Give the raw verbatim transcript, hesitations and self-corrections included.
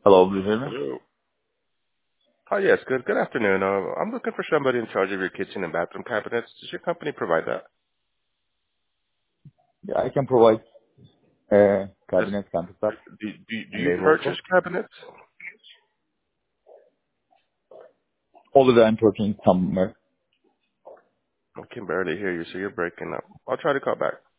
Hello, do you hear me? Hello. Oh, yes. Good Good afternoon. Uh, I'm looking for somebody in charge of your kitchen and bathroom cabinets. Does your company provide that? Yeah, I can provide uh, Does, cabinet countertop do, do, do and you label purchase also. cabinets? Although I'm talking somewhere. I can barely hear you, so you're breaking up. I'll try to call back.